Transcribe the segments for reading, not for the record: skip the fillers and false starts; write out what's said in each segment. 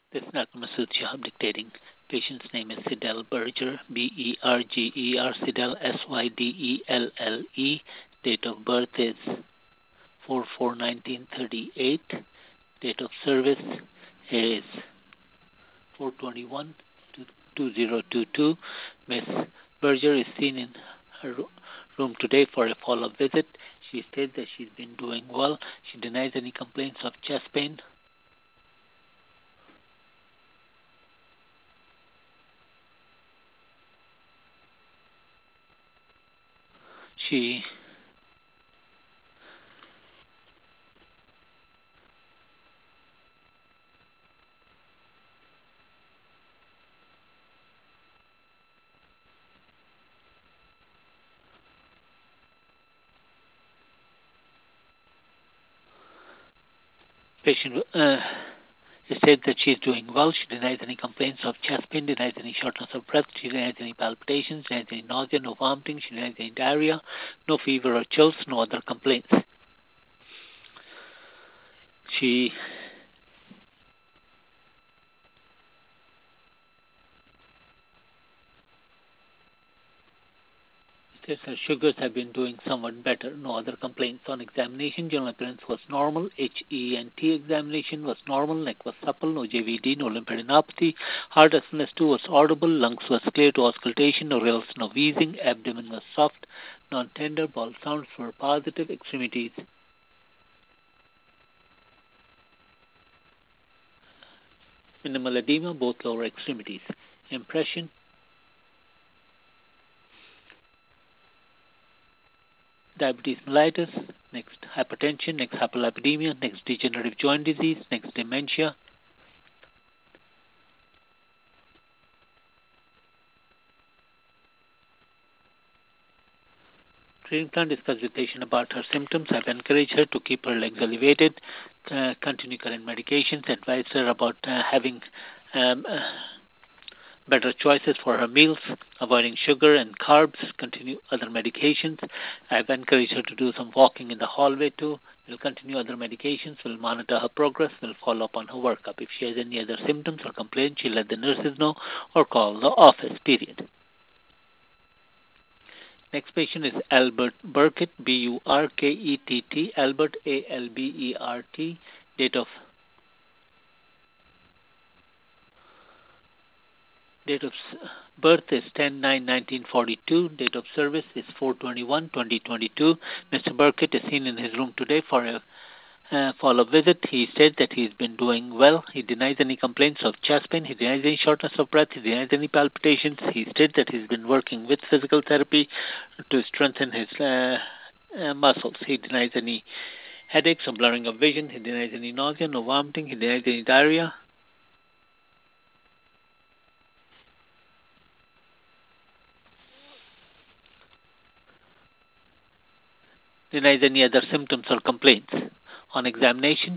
This is Dr. Masood Shahab dictating. Patient's name is Sidel Berger, Berger, Sidel, Sydelle. Date of birth is 4/4/1938. Date of service is 4/21/2022. Miss Berger is seen in her room today for a follow-up visit. She states that she's been doing well. She denies any complaints of chest pain. She patient states that she is doing well. She denies any complaints of chest pain, denies any shortness of breath, she denies any palpitations, denies any nausea, no vomiting, she denies any diarrhea, no fever or chills, no other complaints. She says her sugars have been doing somewhat better, no other complaints. On examination, general appearance was normal. HENT examination was normal. Neck was supple, no JVD, no lymphadenopathy. Heart SNS2 was audible. Lungs was clear to auscultation, no rales, no wheezing. Abdomen was soft, non-tender. Bowel sounds were positive. Extremities minimal edema, both lower extremities. Impression: diabetes mellitus, next hypertension, next hyperlipidemia, next degenerative joint disease, next dementia. Treatment plan: discuss with patient about her symptoms. I've encouraged her to keep her legs elevated, continue current medications, advise her about having um, uh, better choices for her meals, avoiding sugar and carbs, continue other medications. I've encouraged her to do some walking in the hallway too. We'll continue other medications. We'll monitor her progress. We'll follow up on her workup. If she has any other symptoms or complaints, she'll let the nurses know or call the office, period. Next patient is Albert Burkett, Burkett, Albert, Albert. Date of birth is 10/9/1942. Date of service is 4/21/2022. Mr. Burkett is seen in his room today for a follow-up visit. He said that he's been doing well. He denies any complaints of chest pain. He denies any shortness of breath. He denies any palpitations. He stated that he's been working with physical therapy to strengthen his muscles. He denies any headaches or blurring of vision. He denies any nausea, no vomiting. He denies any diarrhea. Denies any other symptoms or complaints. On examination,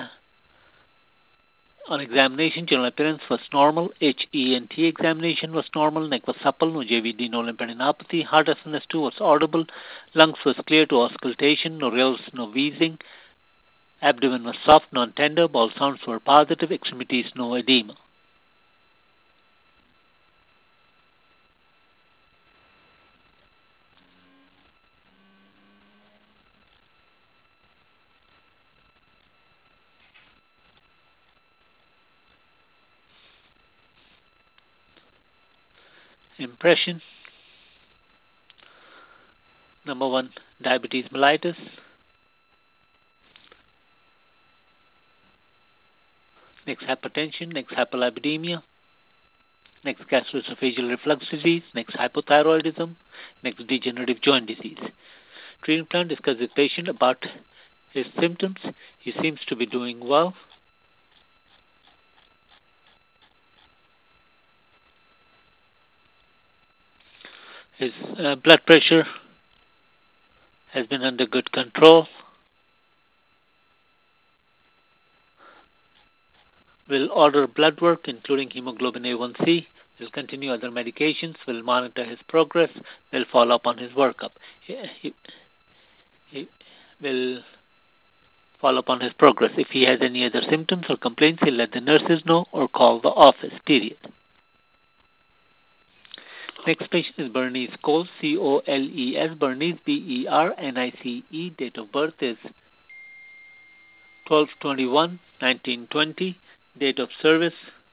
general appearance was normal. HENT examination was normal. Neck was supple, no JVD, no lymphadenopathy. Heart SNS2 was audible. Lungs was clear to auscultation, no rales, no wheezing. Abdomen was soft, non-tender. Bowel sounds were positive. Extremities, no edema. Impression: number 1, diabetes mellitus. Next, hypertension. Next, hyperlipidemia. Next, gastroesophageal reflux disease. Next, hypothyroidism. Next, degenerative joint disease. Treatment plan: discuss with patient about his symptoms. He seems to be doing well. His blood pressure has been under good control. We'll order blood work, including hemoglobin A1C. We'll continue other medications. We'll monitor his progress. We'll follow up on his workup. He will follow up on his progress. If he has any other symptoms or complaints, he'll let the nurses know or call the office, period. Next patient is Bernice Coles, C-O-L-E-S, Bernice, B-E-R-N-I-C-E. Date of birth is 12/21/1920. Date of service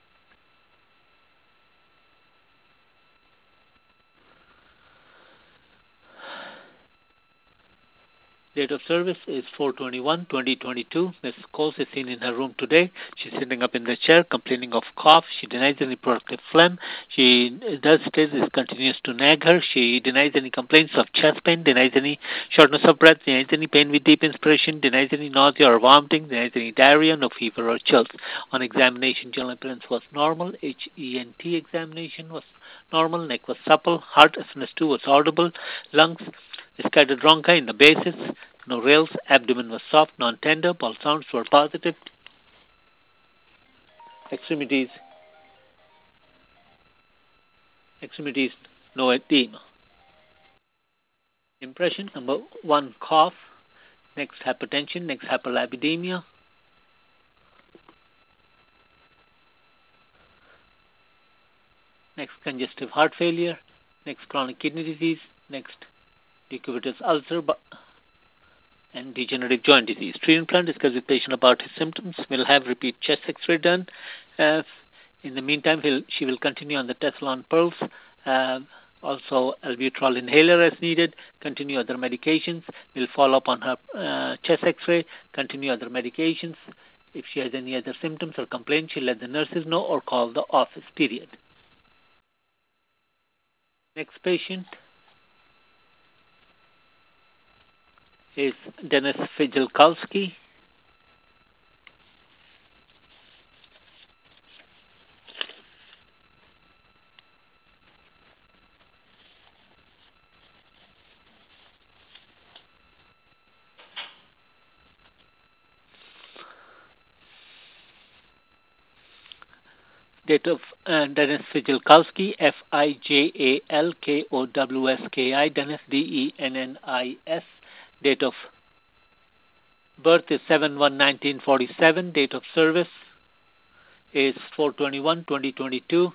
Date of service is 4/21/2022. Ms. Coles is seen in her room today. She's sitting up in the chair, complaining of cough. She denies any productive phlegm. She does state this continues to nag her. She denies any complaints of chest pain, denies any shortness of breath, denies any pain with deep inspiration, denies any nausea or vomiting, denies any diarrhea, no fever or chills. On examination, general appearance was normal. HENT examination was normal. Neck was supple. Heart FNS2 was audible. Lungs scattered bronchi in the bases, no rales, abdomen was soft, non-tender, all sounds were positive. Extremities, no edema. Impression number 1, cough. Next, hypertension. Next, hyperlipidemia. Next, congestive heart failure. Next, chronic kidney disease. Next, decubitus ulcer and degenerative joint disease. Treatment plan: discuss with patient about his symptoms. We'll have repeat chest X-ray done. In the meantime, she will continue on the Tessalon Pearls. Also, albuterol inhaler as needed. Continue other medications. We'll follow up on her chest X-ray. Continue other medications. If she has any other symptoms or complaints, she'll let the nurses know or call the office, period. Next patient is Dennis Fijalkowski. Date of Dennis Fijalkowski, Fijalkowski, Dennis, Dennis. Date of birth is 7/1/1947. Date of service is 4/21/2022.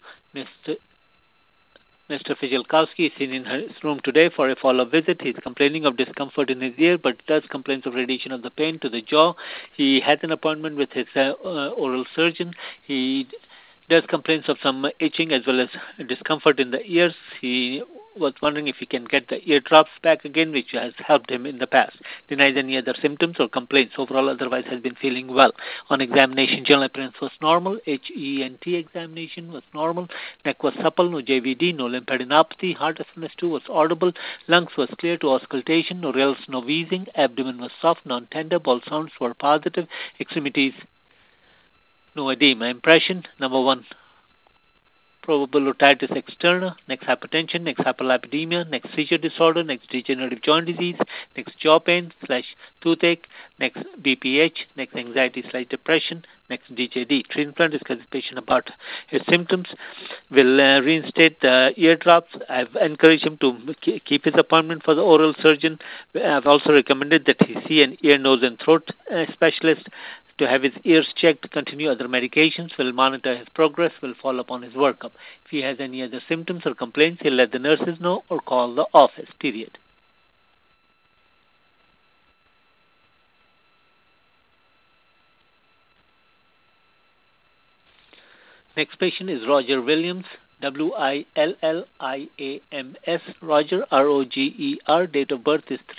Mr. Fijalkowski is seen in his room today for a follow-up visit. He's complaining of discomfort in his ear, but does complain of radiation of the pain to the jaw. He has an appointment with his oral surgeon. He does complaints of some itching as well as discomfort in the ears. He was wondering if he can get the eardrops back again, which has helped him in the past. Denies any other symptoms or complaints. Overall, otherwise has been feeling well. On examination, general appearance was normal. HENT examination was normal. Neck was supple, no JVD, no lymphadenopathy. Heart FNS2 was audible. Lungs was clear to auscultation, no rales, no wheezing. Abdomen was soft, non-tender. All sounds were positive. Extremities, no edema. Impression number 1, probable otitis externa. Next, hypertension. Next, hyperlipidemia. Next, seizure disorder. Next, degenerative joint disease. Next, jaw pain / toothache. Next, BPH. Next, anxiety / depression. Next, DJD. Treatment plan: discuss with patient about his symptoms. Will reinstate the eardrops. I've encouraged him to keep his appointment for the oral surgeon. I've also recommended that he see an ear, nose, and throat specialist to have his ears checked. Continue other medications. Will monitor his progress. Will follow up on his workup. If he has any other symptoms or complaints, he'll let the nurses know or call the office, period. Next patient is Roger Williams, Williams, Roger, Roger. Date of birth is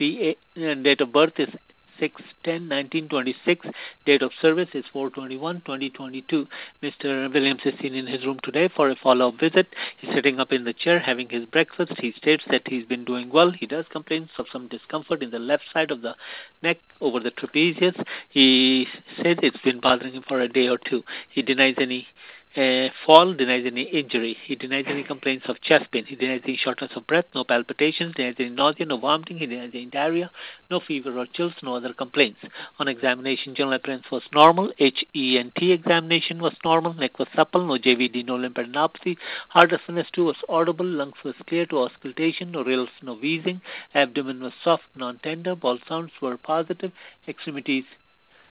6/10/1926. Date of service is 4/21/2022. Mr. Williams is seen in his room today for a follow-up visit. He's sitting up in the chair having his breakfast. He states that he's been doing well. He does complain of some discomfort in the left side of the neck over the trapezius. He said it's been bothering him for a day or two. He denies any fall, denies any injury. He denies any complaints of chest pain. He denies any shortness of breath, no palpitations, denies any nausea, no vomiting. He denies any diarrhea, no fever or chills, no other complaints. On examination, general appearance was normal. HENT examination was normal. Neck was supple, no JVD, no lymphadenopathy. Heart FNS2 was audible. Lungs was clear to auscultation, no rales, no wheezing. Abdomen was soft, non-tender. All sounds were positive. Extremities,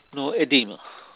No edema.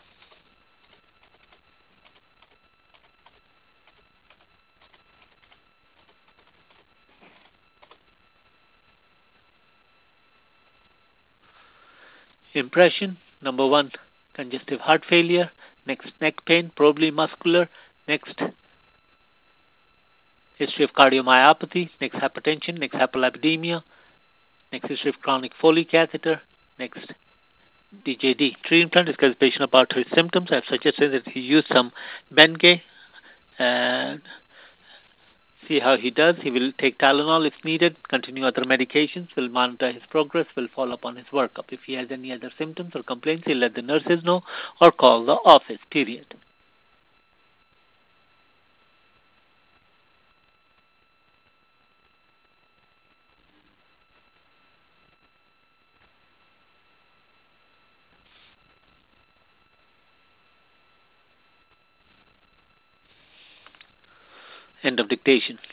Impression: number 1, congestive heart failure. Next, neck pain, probably muscular. Next, history of cardiomyopathy. Next, hypertension. Next, hyperlipidemia. Next, history of chronic Foley catheter. Next, DJD. Treatment: discuss the patient about his symptoms. I've suggested that he use some Bengay and see how he does. He will take Tylenol if needed, continue other medications, will monitor his progress, will follow up on his workup. If he has any other symptoms or complaints, he'll let the nurses know or call the office, period. End of dictation.